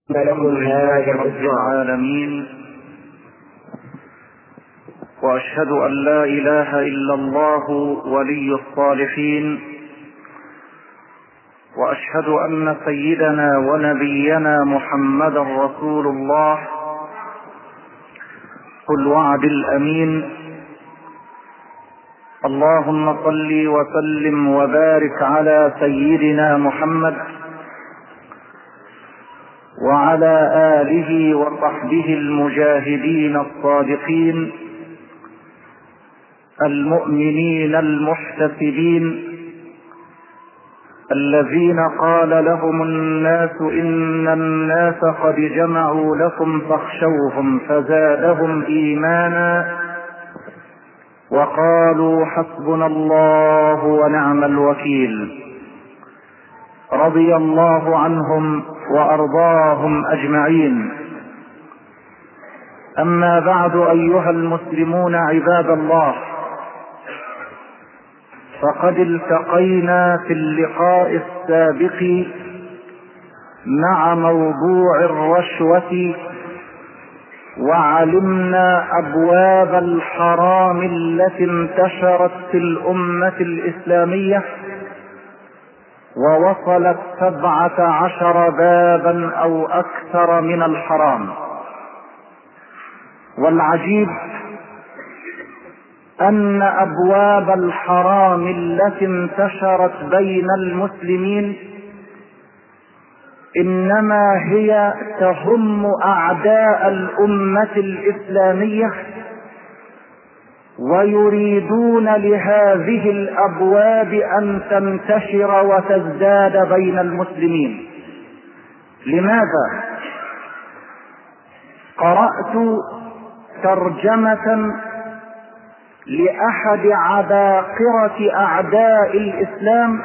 لله رب العالمين، وأشهد أن لا إله إلا الله ولي الصالحين، وأشهد أن سيدنا ونبينا محمدا رسول الله الوعد الأمين. اللهم صل وسلم وبارك على سيدنا محمد وعلى آله وصحبه المجاهدين الصادقين المؤمنين المحتسبين الذين قال لهم الناس إن الناس قد جمعوا لكم فاخشوهم فزادهم إيمانا وقالوا حسبنا الله ونعم الوكيل. رضي الله عنهم وأرضاهم أجمعين. أما بعد، أيها المسلمون عباد الله، فقد التقينا في اللقاء السابق مع موضوع الرشوة، وعلمنا أبواب الحرام التي انتشرت في الأمة الإسلامية، ووصلت 17 بابا أو أكثر من الحرام. والعجيب أن أبواب الحرام التي انتشرت بين المسلمين إنما هي تهم أعداء الأمة الإسلامية، ويريدون لهذه الأبواب أن تنتشر وتزداد بين المسلمين. لماذا؟ قرأت ترجمة لأحد عباقرة أعداء الإسلام،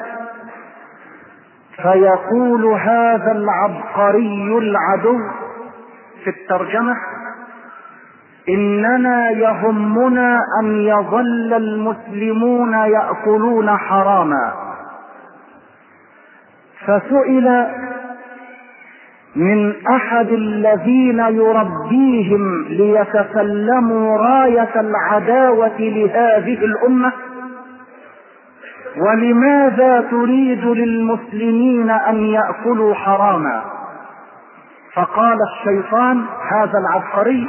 فيقول هذا العبقري العدو في الترجمة: إننا يهمنا أن يظل المسلمون يأكلون حراما. فسئل من أحد الذين يربيهم ليتسلموا راية العداوة لهذه الأمة: ولماذا تريد للمسلمين أن يأكلوا حراما؟ فقال الشيطان هذا العبقري: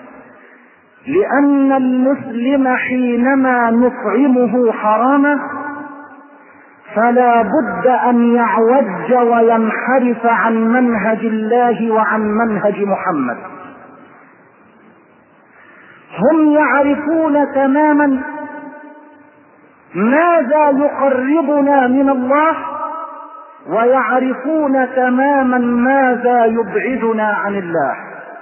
لأن المسلم حينما نطعمه حراما فلا بد أن يعوج وينحرف عن منهج الله وعن منهج محمد. هم يعرفون تماما ماذا يقربنا من الله، ويعرفون تماما ماذا يبعدنا عن الله.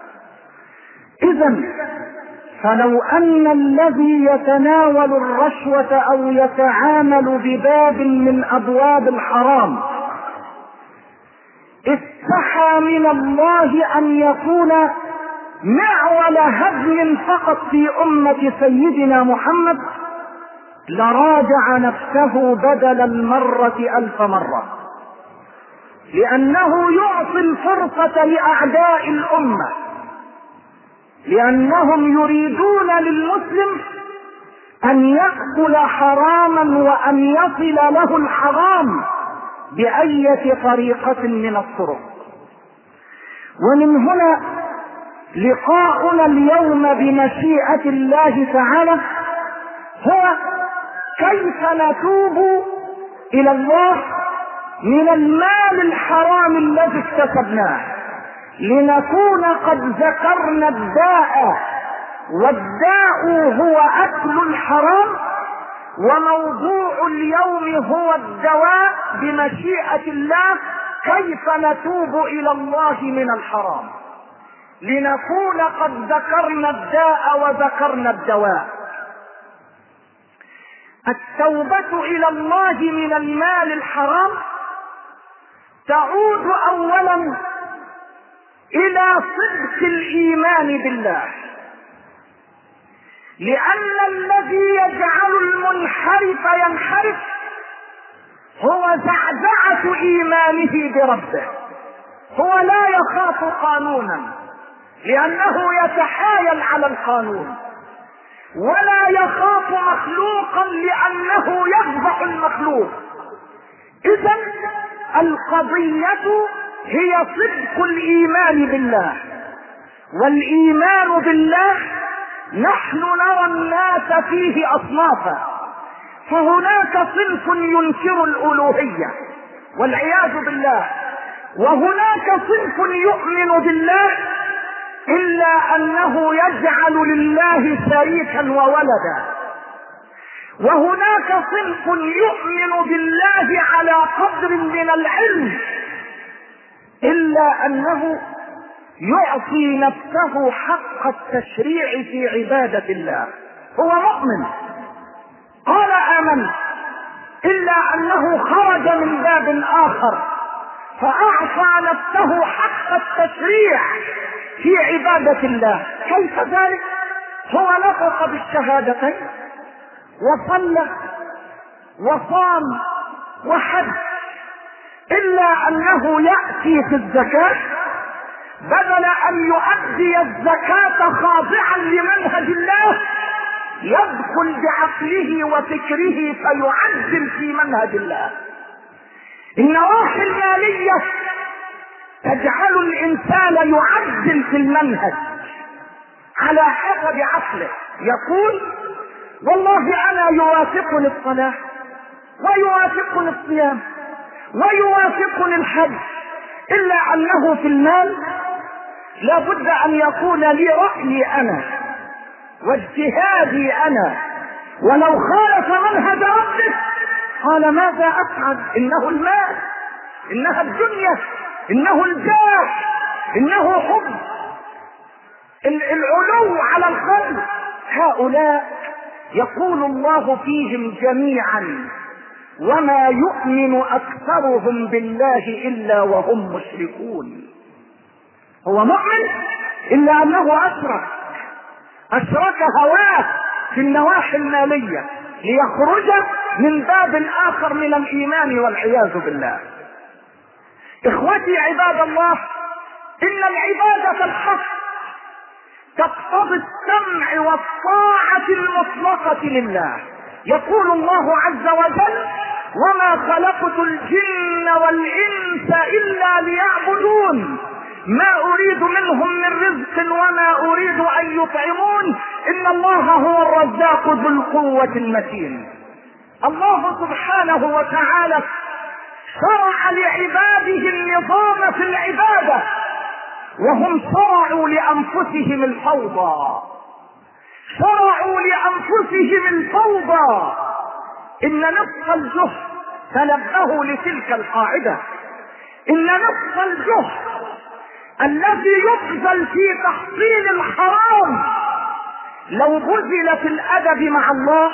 إذن فلو أن الذي يتناول الرشوة أو يتعامل بباب من أبواب الحرام استحى من الله أن يكون معول هدم فقط في أمة سيدنا محمد، لراجع نفسه بدل المرة 1000 مرة، لأنه يعطي الفرصة لأعداء الأمة، لأنهم يريدون للمسلم أن يأكل حراما وأن يصل له الحرام بأية طريقة من الطرق. ومن هنا لقاؤنا اليوم بمشيئة الله تعالى هو كيف نتوب إلى الله من المال الحرام الذي اكتسبناه، لنكون قد ذكرنا الداء، والداء هو أكل الحرام، وموضوع اليوم هو الدواء بمشيئة الله، كيف نتوب إلى الله من الحرام، لنكون قد ذكرنا الداء وذكرنا الدواء. التوبة إلى الله من المال الحرام تعود أولا إلى صدق الإيمان بالله، لأن الذي يجعل المنحرف ينحرف هو زعزعة إيمانه بربه. هو لا يخاف قانونا لأنه يتحايل على القانون، ولا يخاف مخلوقا لأنه يفضح المخلوق. إذن القضية هي صدق الإيمان بالله، والإيمان بالله نحن نرى الناس فيه أصنافا، فهناك صنف ينكر الألوهية والعياذ بالله، وهناك صنف يؤمن بالله إلا أنه يجعل لله شريكا وولدا، وهناك صنف يؤمن بالله على قدر من العلم إلا أنه يعطي نفسه حق التشريع في عبادة الله. هو مؤمن قال آمنت، إلا أنه خرج من باب آخر فأعطى نفسه حق التشريع في عبادة الله. كيف ذلك؟ هو نطق بالشهادتين وصلى وصام وحج، إلا أنه يأتي في الزكاة بدل أن يؤدي الزكاة خاضعا لمنهج الله يدخل بعقله وفكره فيعدل في منهج الله. النواحي المالية تجعل الإنسان يعدل في المنهج على حسب عقله، يقول والله أنا يوافقني الصلاة ويوافقني الصيام ويوافقني الحج، إلا أنه في المال لابد أن يكون لي رأيي أنا واجتهادي أنا، ولو خالف منهج ربك قال ماذا أفعل؟ إنه المال، إنها الدنيا، إنه الجاه، إنه حب العلو على الخلق. هؤلاء يقول الله فيهم جميعا وما يؤمن أكثرهم بالله إلا وهم مشركون. هو مؤمن إلا أنه أشرك هواه في النواحي المالية ليخرج من باب آخر من الإيمان والعياذ بالله. إخوتي عباد الله، إن العبادة الحق تقتضي السمع والطاعة المطلقة لله. يقول الله عز وجل وما خلقت الجن والإنس إلا ليعبدون ما أريد منهم من رزق وما أريد أن يطعمون إن الله هو الرزاق ذو القوة المتين. الله سبحانه وتعالى شرع لعباده النظام في العبادة، وهم شرعوا لأنفسهم الفوضى، شرعوا لأنفسهم الفوضى. إن نصف الجهد تنبهوا لتلك القاعدة، إن نصف الجهد الذي يبذل في تحصيل الحرام لو بذل في الأدب مع الله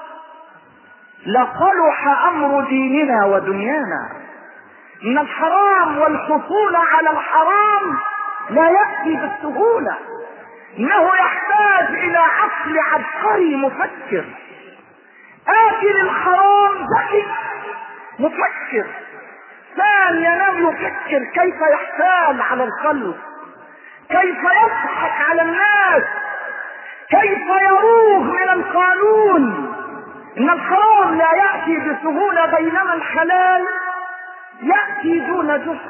لصلح أمر ديننا ودنيانا. إن الحرام والحصول على الحرام لا يأتي بالسهولة، إنه يحتاج إلى عقل عبقري مفكر. آكل الحرام ذكي مفكر، ثاني ينام يفكر كيف يحتال على الخلق، كيف يضحك على الناس، كيف يروغ من القانون. إن الحرام لا يأتي بسهولة، بينما الحلال يأتي دون جهد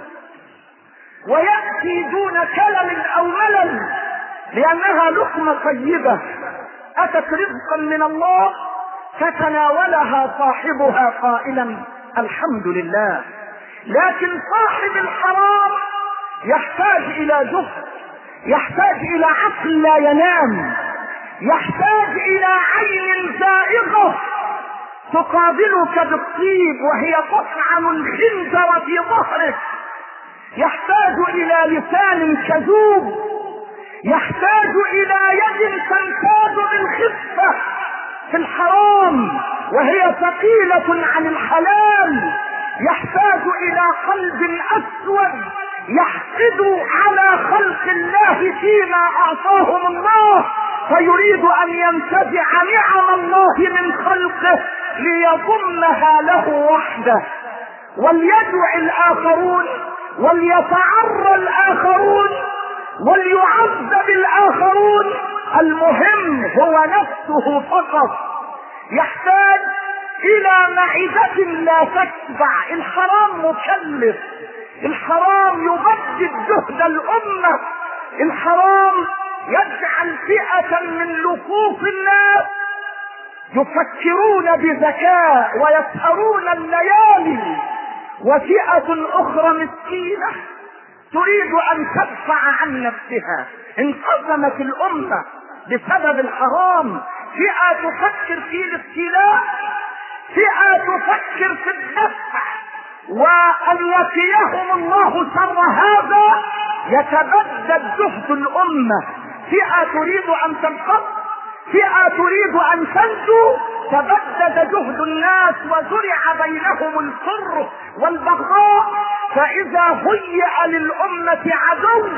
ويأتي دون كلم أو ملل، لأنها لقمة طيبة أتت رزقا من الله فتناولها صاحبها قائلا الحمد لله. لكن صاحب الحرام يحتاج إلى جهد، يحتاج إلى عقل لا ينام، يحتاج إلى عين زائغة تقابلك بالطيب وهي تطعن الخنزر في ظهرك، يحتاج إلى لسان كذوب، يحتاج إلى يد تنكاد بالخفة في الحرام وهي ثقيلة عن الحلال، يحتاج إلى قلب أسود يحقد على خلق الله فيما أعطاهم الله فيريد أن ينتزع نعم الله من خلقه ليضمها له وحده، وليدع الآخرون وليتعرى الآخرون وليعذب الآخرون، المهم هو نفسه فقط. يحتاج إلى معدة لا تشبع. الحرام مكلف، الحرام يبدد جهد الأمة، الحرام يجعل فئة من لفوف الناس يفكرون بذكاء ويسهرون الليالي، وفئة أخرى مسكينة تريد أن تدفع عن نفسها. انقسمت الأمة بسبب الحرام، فئة تفكر في الاستيلاء، فئة تفكر في الدفع، وأن يقيهم الله شر هذا يتبدد جهد الأمة. فئة تريد أن تنقض، فئة تريد أن تنجو، تبدد جهد الناس وزرع بينهم الكره والبغضاء. فإذا هيئ للأمة عدو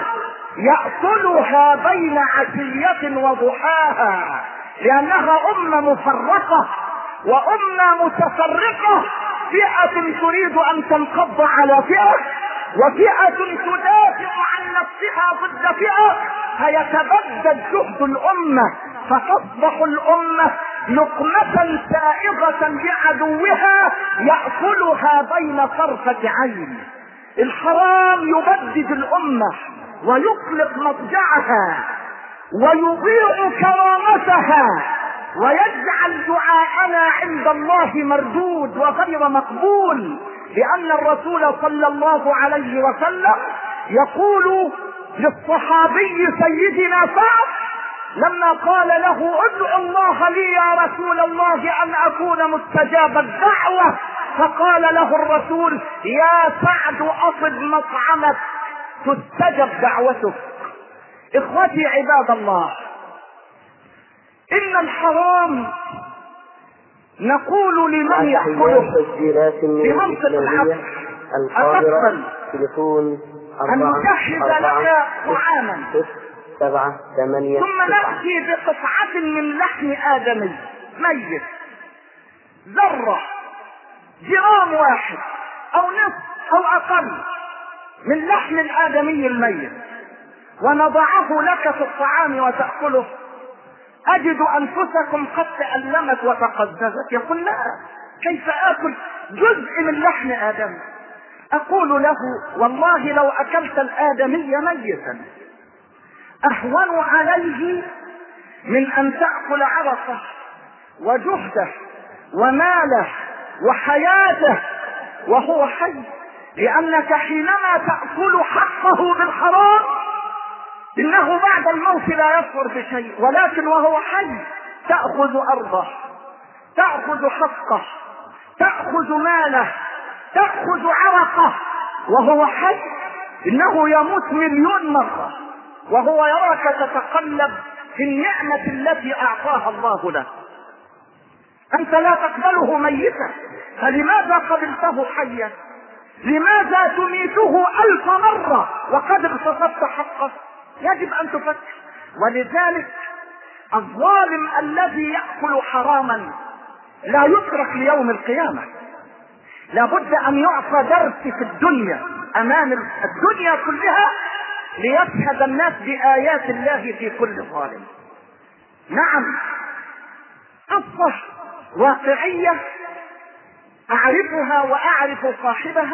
يأكلها بين عشية وضحاها، لأنها أمة مفرقة وأمة متفرقة. فئة تريد أن تنقض على فئة، وفئة تدافع عن نفسها ضد فئة، فيتبدد جهد الأمة، فتصبح الأمة لقمة سائغة لعدوها يأكلها بين طرفة عين. الحرام يبدد الأمة ويطلق مضجعها ويضيع كرامتها ويجعل دعاءنا عند الله مردود وغير مقبول، لأن الرسول صلى الله عليه وسلم يقول للصحابي سيدنا سعد لما قال له ادعو الله لي يا رسول الله أن أكون مستجاب الدعوة، فقال له الرسول يا سعد أصب مطعمك تستجب دعوتك. إخوتي عباد الله، إن الحرام نقول لمن يأكله بمنطق العقل أتقبل أن نجهز لك طعاما ثم نأتي بقطعة من لحم آدمي ميت، ذرة جرام واحد أو نصف أو أقل من لحم الآدمي الميت، ونضعه لك في الطعام وتأكله، أجد أنفسكم قد تألمت وتقززت. يقول لا، كيف آكل جزء من لحم آدم؟ أقول له والله لو أكلت الآدمي ميتا أهون عليه من أن تأكل عرقه وجهده وماله وحياته وهو حي، لأنك حينما تأكل حقه بالحرام إنه بعد الموت لا يشعر بشيء، ولكن وهو حي تأخذ أرضه، تأخذ حقه، تأخذ ماله، تأخذ عرقه وهو حي. إنه يموت مليون مرة وهو يراك تتقلب في النعمة التي أعطاها الله له. أنت لا تقبله ميتا، فلماذا قبلته حيا؟ لماذا تميته 1000 مرة وقد اغتصبت حقه؟ يجب أن تفكر. ولذلك الظالم الذي يأكل حراما لا يترك ليوم القيامة، لابد أن يعطى درس في الدنيا أمام الدنيا كلها ليشهد الناس بآيات الله في كل ظالم. نعم، قصة واقعية أعرفها وأعرف صاحبها،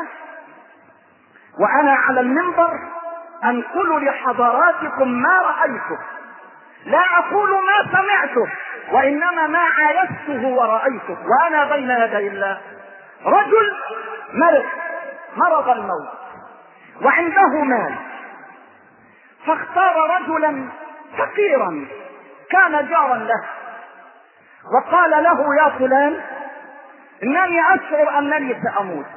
وأنا على المنبر أنقل لحضراتكم ما رأيته، لا أقول ما سمعته وإنما ما عايشته ورأيته وأنا بين يدي الله. رجل مرض الموت وعنده مال، فاختار رجلا فقيرا كان جارا له وقال له يا فلان إنني أشعر أنني سأموت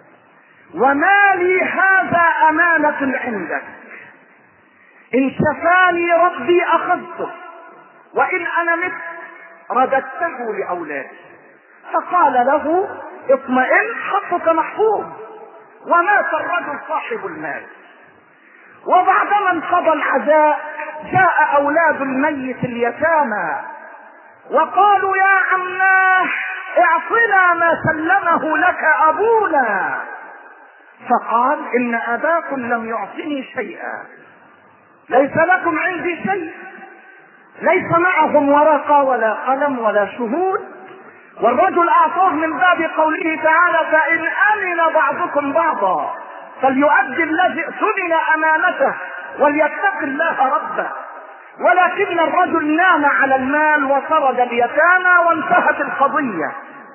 ومالي هذا أمانة عندك، إن شفاني ربي أخذته وإن أنا مت رددته لأولادي. فقال له اطمئن حقك محفوظ. ومات الرجل صاحب المال، وبعدما انقضى العزاء جاء أولاد الميت اليتامى وقالوا يا عماه اعطنا ما سلمه لك أبونا. فقال إن أباكم لم يعطني شيئا، ليس لكم عندي شيء، ليس معهم ورقة ولا قلم ولا شهود، والرجل أعطاه من باب قوله تعالى فإن أمن بعضكم بعضا فليؤدي الذي اؤتمن أمانته وليتق الله ربه. ولكن الرجل نام على المال وسرد اليتامى وانتهت القضية،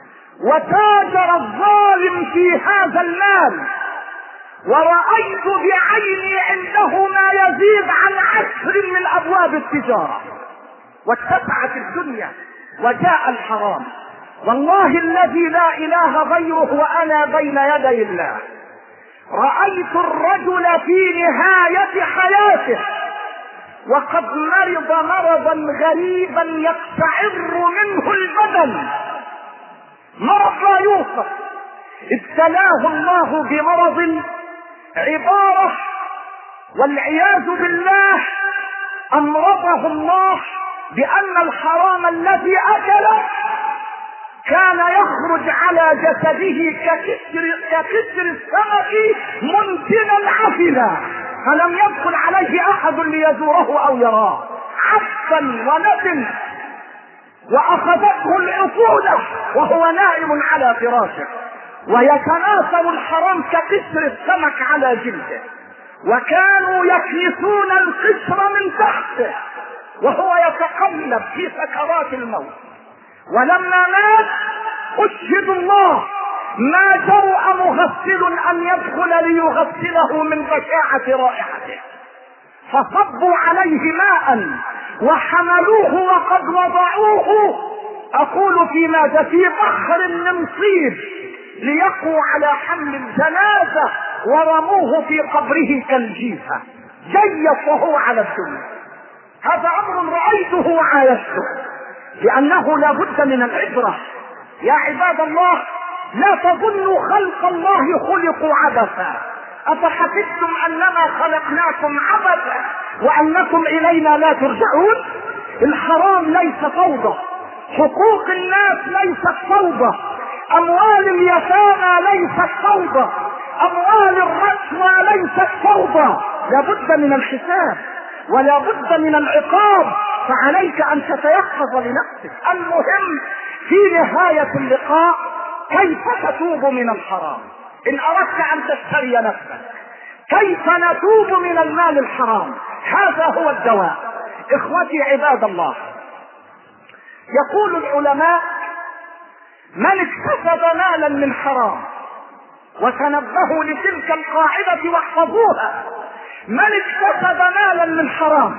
وتاجر الظالم في هذا المال، ورأيت بعيني عنده ما يزيد عن 10 من أبواب التجارة، واتسعت الدنيا وجاء الحرام. والله الذي لا إله غيره وأنا بين يدي الله، رأيت الرجل في نهاية حياته وقد مرض مرضا غريبا يقشعر منه البدن، مرض لا يوصف. ابتلاه الله بمرض عبارة والعياذ بالله أمرضه الله بأن الحرام الذي أكله كان يخرج على جسده ككسر السمك منتنا عفلا، فلم يدخل عليه أحد ليزوره أو يراه، عفا ونتن، وأخذته العفونة وهو نائم على فراشه، ويتناثر الحرام كقشر السمك على جلده، وكانوا يكنسون القشر من تحته وهو يتقلب في سكرات الموت. ولما مات أشهد الله ما جرأ مغسل أن يدخل ليغسله من بشاعة رائحته، فصبوا عليه ماء وحملوه وقد وضعوه، أقول في ماذا، في بحر من صيد ليقوا على حمل الجنازة، ورموه في قبره كالجيفة، جيف وهو على الدنيا. هذا أمر رأيته وعايشته، لأنه لا بد من العبرة. يا عباد الله، لا تظنوا خلق الله خلقوا عبثا، أفحسبتم أنما خلقناكم عبثا وأنكم إلينا لا ترجعون. الحرام ليس فوضى، حقوق الناس ليست فوضى، أموال اليتامى ليست فوضى، أموال الرشوة ليست فوضى، لا بد من الحساب ولا بد من العقاب، فعليك أن تتيقظ لنفسك. المهم في نهاية اللقاء كيف تتوب من الحرام إن أردت أن تشتري نفسك، كيف نتوب من المال الحرام، هذا هو الدواء. إخوتي عباد الله، يقول العلماء من اكتسب مالا من حرام، وتنبهوا لتلك القاعدة واحفظوها، من اكتسب مالا من حرام،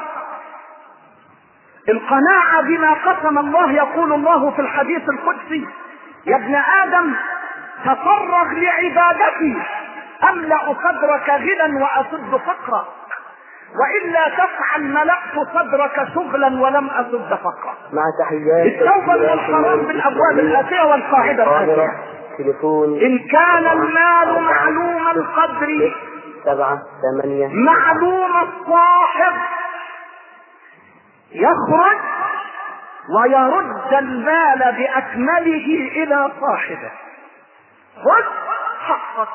القناعة بما قسم الله. يقول الله في الحديث القدسي يا ابن آدم تفرغ لعبادتي أملأ صدرك غنى وأسد فقرا، وإلا تفعل ملأت صدرك شغلا ولم أسد فقرا. مع تحيات التوبة من الحرام بالأبواب الآتية والقاعدة الآتية. إن كان المال معلوم القدر 7 8 معلوم الصاحب يخرج ويرد المال بأكمله إلى صاحبه. خذ حقك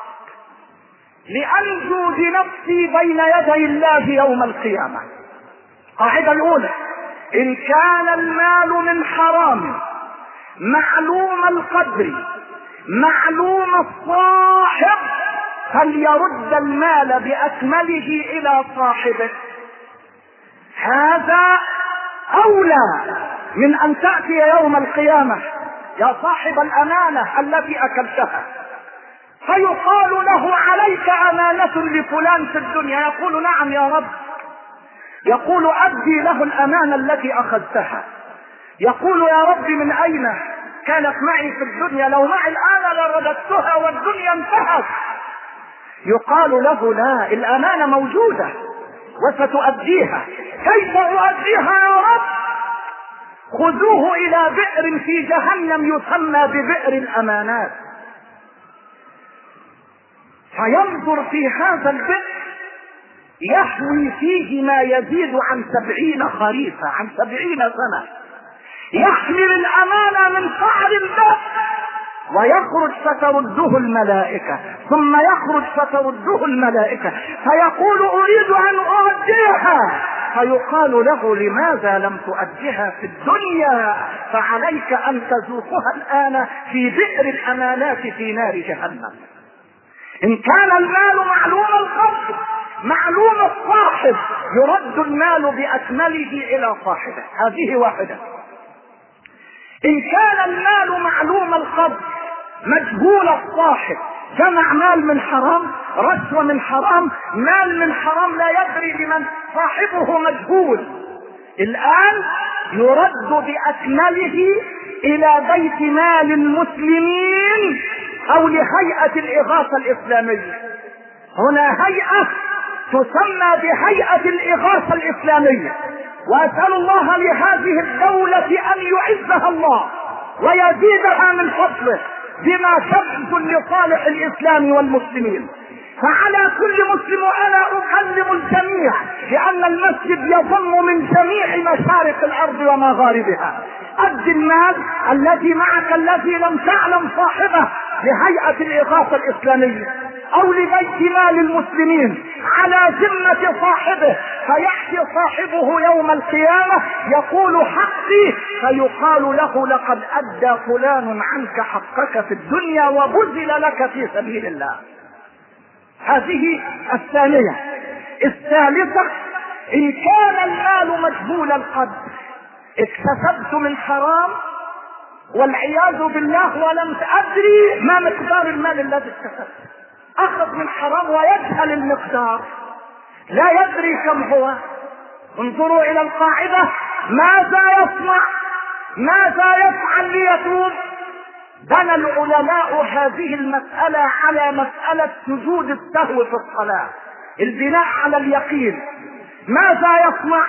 لأنجو بنفسي بين يدي الله يوم القيامة. القاعدة الأولى إن كان المال من حرام معلوم القدر معلوم الصاحب فليرد المال بأكمله إلى صاحبه. هذا أولى من أن تأتي يوم القيامة يا صاحب الأمانة التي أكلتها، فيقال له عليك أمانة لفلان في الدنيا، يقول نعم يا رب، يقول أدي له الأمانة التي أخذتها، يقول يا رب من أين كانت معي في الدنيا، لو معي الآن لرددتها والدنيا انتهت. يقال له لا، الأمانة موجودة وستؤديها. كيف أؤديها يا رب؟ خذوه إلى بئر في جهنم يسمى ببئر الأمانات، فينظر في هذا البئر يحوي فيه ما يزيد عن 70 خريفا، عن 70 سنة، يحمل الأمانة من قعر البئر ويخرج فترده الملائكة، ثم يخرج فترده الملائكة فيقول أريد أن أؤديها، فيقال له لماذا لم تؤديها في الدنيا؟ فعليك أن تذوقها الآن في بئر الأمانات في نار جهنم. إن كان المال معلوم القدر معلوم الصاحب يرد المال بأكمله إلى صاحبه، هذه واحدة. إن كان المال معلوم القدر مجهول الصاحب، جمع مال من حرام، رشوة من حرام، مال من حرام لا يدري بمن صاحبه مجهول، الآن يرد بأكمله إلى بيت مال المسلمين أو لهيئة الإغاثة الإسلامية. هنا هيئة تسمى بهيئة الإغاثة الإسلامية، وأسأل الله لهذه الدولة أن يعزها الله ويزيدها من فضله بما تبذل لصالح الإسلام والمسلمين. فعلى كل مسلم، وأنا أكلم الجميع لأن المسجد يضم من جميع مشارق الأرض ومغاربها، أد المال الذي معك الذي لم تعلم صاحبه لهيئة الإغاثة الإسلامية أو لبيت مال المسلمين على ذمة صاحبه، فيأتي صاحبه يوم القيامة يقول حقي، فيقال له لقد أدى فلان عنك حقك في الدنيا وبذل لك في سبيل الله. هذه الثانية. الثالثة، إن كان المال مجهول القدر، اكتسبت من حرام والعياذ بالله ولم أدري ما مقدار المال الذي اكتسبته، أخذ من حرام ويجهل المقدار، لا يدري كم هو. انظروا إلى القاعدة، ماذا يصنع؟ ماذا يفعل ليتوب؟ بنى العلماء هذه المسألة على مسألة سجود السهو في الصلاة، البناء على اليقين. ماذا يصنع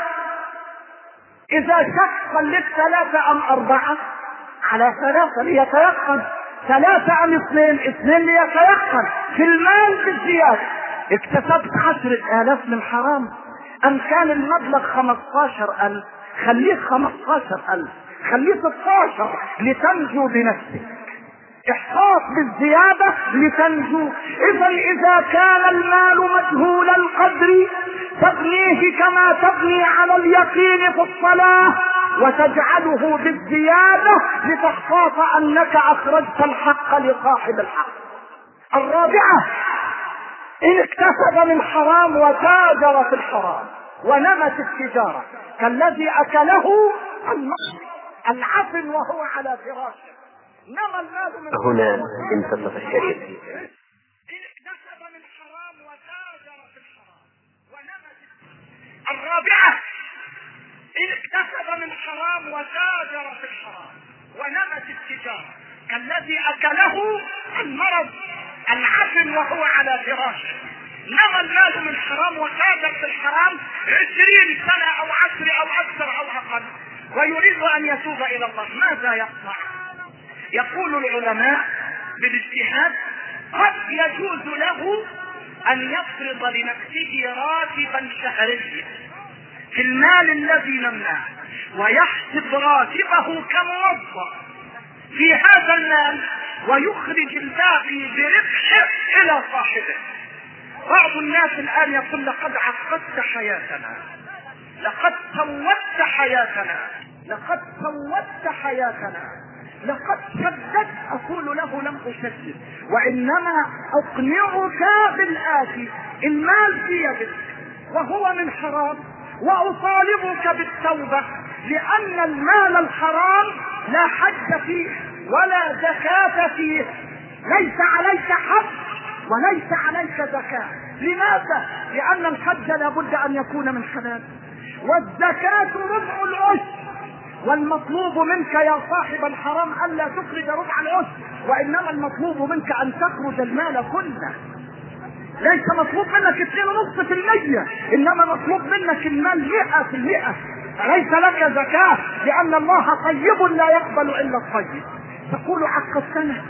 إذا شك صليت 3 أم 4؟ على 3 ليتيقن، 3 أم 2 ليتيقن. في المال بالزيادة، اكتسبت 10,000 من حرام، أم كان المبلغ 15,000، خليه 15,000، خليه 16 لتنجو بنفسك، احتاط بالزيادة لتنجو. إذا كان المال مجهول القدر تبنيه كما تبني على اليقين في الصلاة وتجعله بالزيادة لتحتاط أنك أخرجت الحق لصاحب الحق. الرابعة، إن اكتسب من حرام وتاجر في الحرام ونمت التجارة كالذي أكله العفن وهو على فراشه، نمى المال من هنا انتصف الشكل. إن اكتسب من حرام وتاجر في الحرام ونمت. الرابعة، إن اكتسب من حرام وتاجر في الحرام ونمت التجارة كالذي أكله المرض العفن وهو على فراشه، نمى المال من حرام وتاجر في الحرام 20 سنة أو 10 أو أكثر أو أقل، ويريد أن يتوب إلى الله، ماذا يصنع؟ يقول العلماء بالاجتهاد قد يجوز له أن يفرض لنفسه راتبا شهريا في المال الذي نمناه، ويحسب راتبه كموظف في هذا المال ويخرج الباقي بربحه إلى صاحبه. بعض الناس الآن يقول لقد عقدت حياتنا، لقد سودت حياتنا، لقد سودت حياتنا، لقد شددت. أقول له لم أشدد، وإنما أقنعك بالآتي، المال في يدك وهو من حرام، وأطالبك بالتوبة، لأن المال الحرام لا حج فيه ولا زكاة فيه، ليس عليك حج وليس عليك زكاة. لماذا؟ لأن الحج لابد أن يكون من حلال، والزكاة ربع العشر، والمطلوب منك يا صاحب الحرام ألا تخرج ربع العشر، وإنما المطلوب منك أن تخرج المال كله. ليس مطلوب منك 2.5%، إنما مطلوب منك المال 100%. ليس لك زكاة لأن الله طيب لا يقبل إلا الطيب. تقول عقدتنا،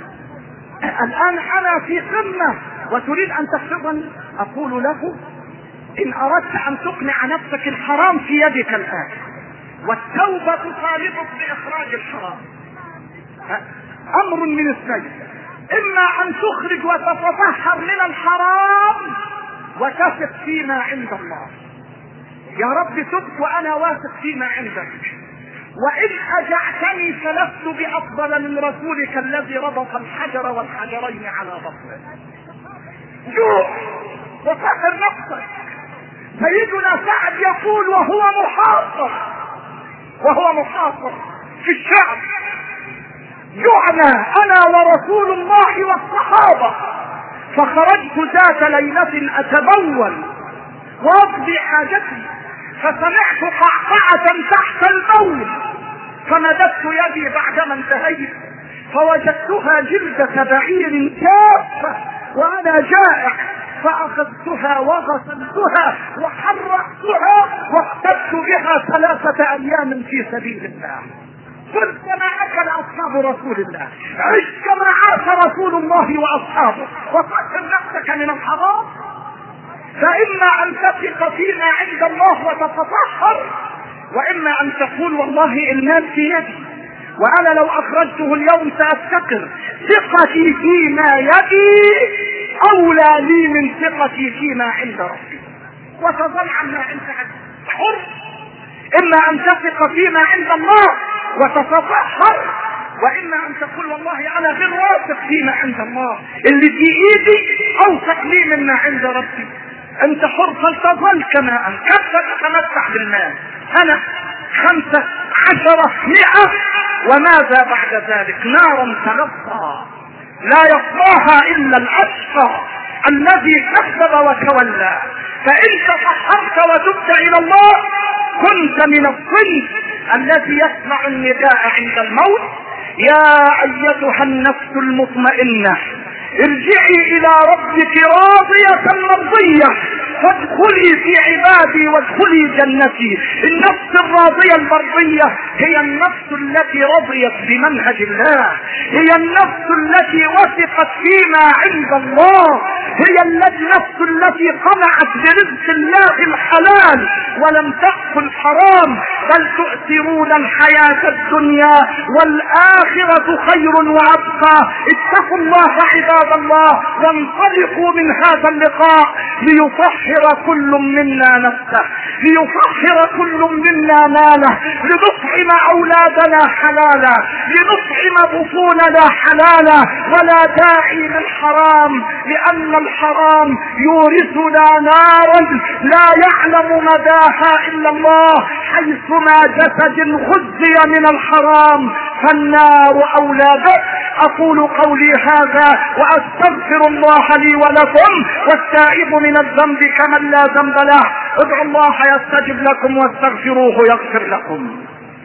الآن أنا في قمة وتريد أن تفرضني. أقول له إن أردت أن تقنع نفسك الحرام في يدك الآن، والتوبة تطالبك بإخراج الحرام، امر من اثنين: اما ان تخرج وتتطهر من الحرام وتثق فيما عند الله، يا رب تبت وانا واثق فيما عندك، وان اجعتني فلست بافضل من رسولك الذي ربط الحجر والحجرين على بطنه. جوع وطهر نفسك. سيدنا سعد يقول وهو محاصر في الشعب: جعنا انا ورسول الله والصحابة، فخرجت ذات ليلة اتبول واقضي حاجتي، فسمعت قعقعة تحت البول، فمددت يدي بعدما انتهيت فوجدتها جلدة بعير كافة وانا جائع، فاخذتها وغسلتها وحرقتها واقتدت بها 3 ايام في سبيل الله. كل كما اكل اصحاب رسول الله، عش كما عاش رسول الله واصحابه، وطهر نفسك من الحرام. فاما ان تثق فيما عند الله وتتطهر، واما ان تقول والله المال في يدي، وانا لو اخرجته اليوم سافتقر، ثقتي فيما يدي اولى لي من ثقتي فيما عند ربي، وتظل عما عندك حر. اما ان تثق فيما عند الله وتتطهر، واما ان تقول والله انا غير واثق فيما عند الله، اللي في ايدي اوثق لي مما عند ربي. انت حر، فلتظل كما انت، كيف تتمتع بالمال؟ انا 15 100، وماذا بعد ذلك؟ نارا تلظى لا يصلاها الا الاشقى الذي كذب وتولى. فان تطهرت وتبت الى الله كنت من الصنف الذي يسمع النداء عند الموت: يا ايتها النفس المطمئنة ارجعي الى ربك راضية مرضية فادخلي في عبادي وادخلي جنتي. النفس الراضية المرضية هي النفس التي رضيت بمنهج الله، هي النفس التي وثقت فيما عند الله، هي النفس التي قنعت برزق الله الحلال ولم تأكل حرام، بل تؤثرون الحياة الدنيا والآخرة خير وأبقى. اتقوا الله عباد الله وانطلقوا من هذا اللقاء ليطهر كل منا نفسه، ليطهر كل منا ماله، لنطعم اولادنا حلالا، لنطعم بطوننا حلالا، ولا داعي للحرام، لان الحرام يورثنا نارا لا يعلم مداها الا الله. حيثما جسد غذي من الحرام فالنار اولى به. اقول قولي هذا واستغفر الله لي ولكم، والتائب من الذنب كمن لا ذنب له. ادعوا الله يستجب لكم واستغفروه يغفر لكم.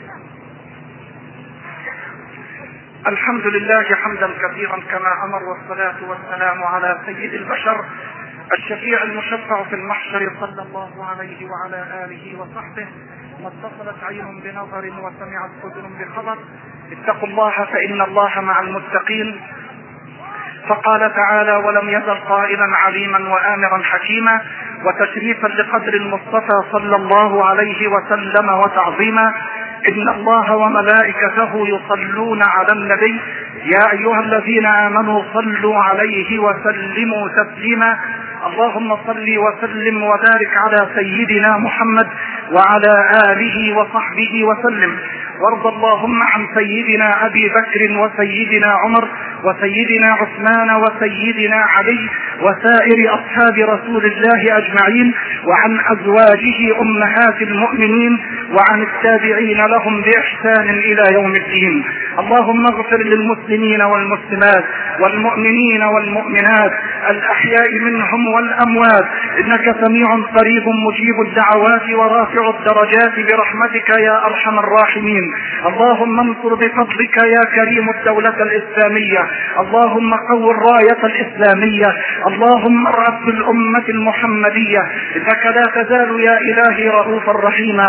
الحمد لله حمدا كثيرا كما امر، والصلاة والسلام على سيد البشر الشفيع المشفع في المحشر صلى الله عليه وعلى آله وصحبه. ما اتصلت عين بنظر وسمعت اذن بخبر. اتقوا الله فإن الله مع المتقين. فقال تعالى: ولم يزل قائلا عليما وآمرا حكيما، وتشريفا لقدر المصطفى صلى الله عليه وسلم وتعظيما: إن الله وملائكته يصلون على النبي يا أيها الذين آمنوا صلوا عليه وسلموا تسليما. اللهم صل وسلم وبارك على سيدنا محمد وعلى آله وصحبه وسلم. وارض اللهم عن سيدنا أبي بكر وسيدنا عمر وسيدنا عثمان وسيدنا علي وسائر أصحاب رسول الله أجمعين، وعن أزواجه أمهات المؤمنين، وعن التابعين لهم بإحسان إلى يوم الدين. اللهم اغفر للمسلمين والمسلمات والمؤمنين والمؤمنات الأحياء منهم والأموات، إنك سميع قريب مجيب الدعوات ورافع الدرجات برحمتك يا أرحم الراحمين. اللهم انصر بفضلك يا كريم الدولة الإسلامية، اللهم قو الراية الإسلامية، اللهم ارأف الأمة المحمدية، إنك لا تزال يا إلهي رؤوفا رحيما.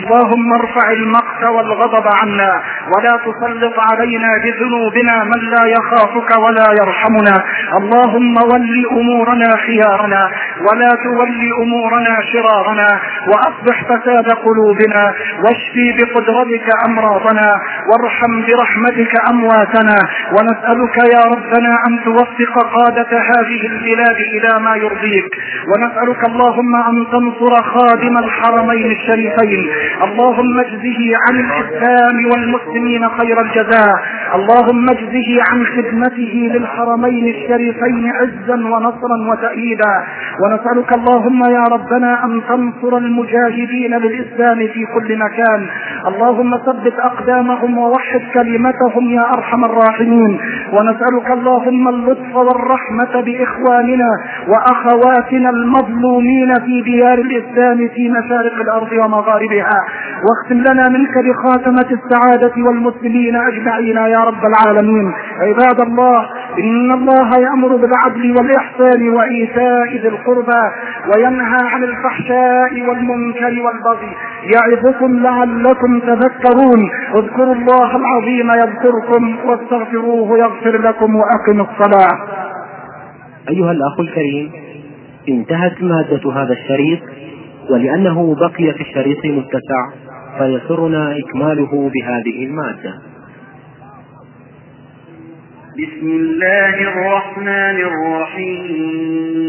اللهم ارفع المقت والغضب عنا، ولا تسلط علينا بذنوبنا من لا يخافك ولا يرحمنا. اللهم ول أمورنا خيارنا، ولا تول أمورنا شرارنا، وأصلح فساد قلوبنا، واشفي بقدرتك أمراضنا، وارحم برحمتك أمواتنا. ونسألك يا ربنا أن توفق قادة هذه البلاد إلى ما يرضيك، ونسألك اللهم أن تنصر خادم الحرمين الشريفين، اللهم اجزه عن الإسلام والمسلمين خير الجزاء، اللهم اجزه عن خدمته للحرمين الشريفين عزا ونصرا وتأييدا. ونسألك اللهم يا ربنا أن تنصر المجاهدين للإسلام في كل مكان، اللهم ثبت أقدامهم ووحد كلمتهم يا أرحم الراحمين. ونسألك اللهم اللطف والرحمة بإخواننا وأخواتنا المظلومين في ديار الإسلام في مشارق الأرض ومغاربها، واختم لنا منك بخاتمة السعادة والمسلمين أجمعين يا رب العالمين. عباد الله، إن الله يأمر بالعدل والإحسان وإيتاء ذي القربى، وينهى عن الفحشاء والمنكر والبغي، يعظكم لعلكم تذكرون. اذكروا الله العظيم يذكركم، واستغفروه يغفر لكم، وأقموا الصلاة. أيها الأخ الكريم، انتهت مادة هذا الشريط، ولأنه بقي في الشريط متسع فيسرنا إكماله بهذه المادة. بسم الله الرحمن الرحيم.